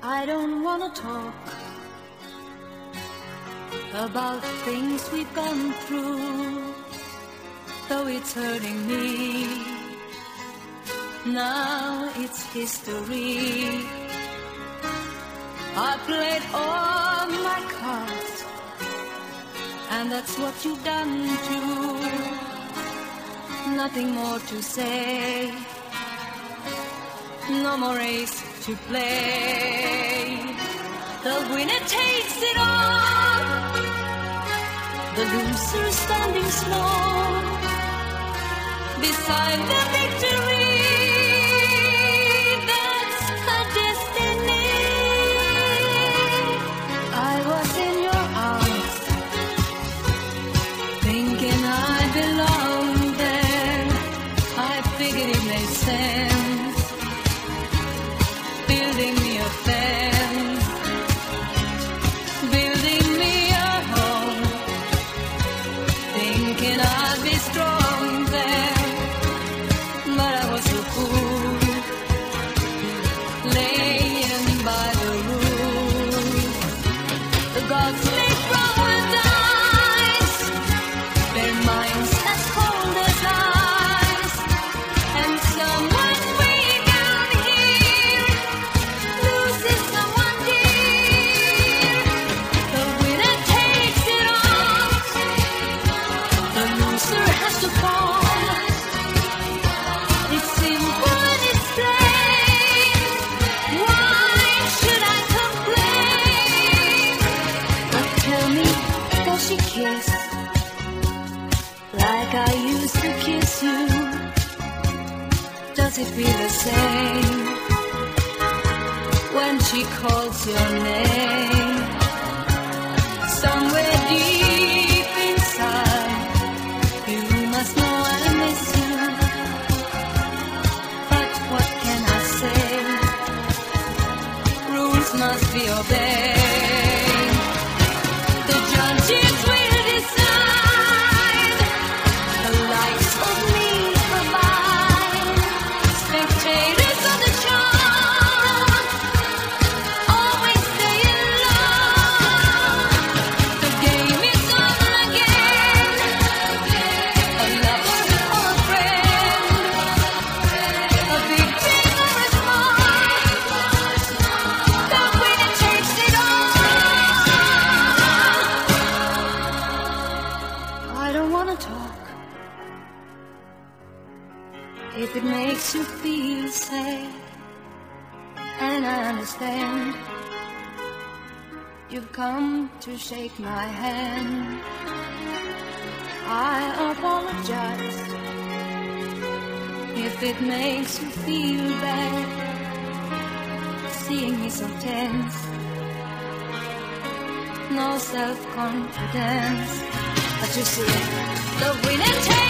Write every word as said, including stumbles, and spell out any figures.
I don't wanna talk about things we've gone through, though it's hurting me. Now it's history. I played all my cards, and that's what you've done too. Nothing more to say, no more race to play. The winner takes it all, the loser standing small beside the victory. That's her destiny. I was in your arms, thinking I belonged there. I figured it made sense, building me a fence, building me a home, thinking I'd be strong there. But I was a fool, laying by the rules. The gods make wrong dice, their minds as cold as ice, and someone way down here loses someone dear. The winner takes it all, the loser has to fall. It's simple and it's plain. Why should I complain? But tell me, does she kiss like I used to kiss you? Does it feel the same when she calls your name? Somewhere deep inside, you must know I miss you. But what can I say? Rules must be obeyed. The judges will decide. The likes of me provide spectators of the show, always staying low. The game is on again. A lover or a friend, a big thing or a small, the winner takes it all. I don't wanna talk if it makes you feel safe, and I understand you've come to shake my hand. I apologize if it makes you feel bad, seeing me so tense, no self-confidence. But you see, the winner takes